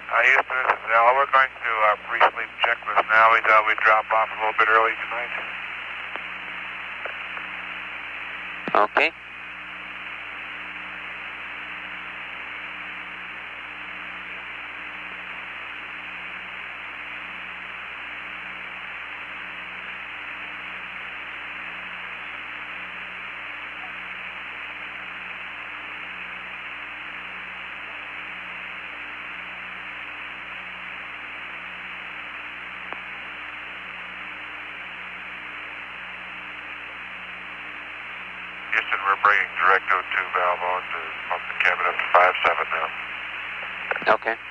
Houston, this is Al. We're going to pre-sleep checklist now. We thought we'd drop off a little bit early tonight. Okay. Houston, we're bringing direct O2 valve on to pump the cabin up to 5.7 now. Okay.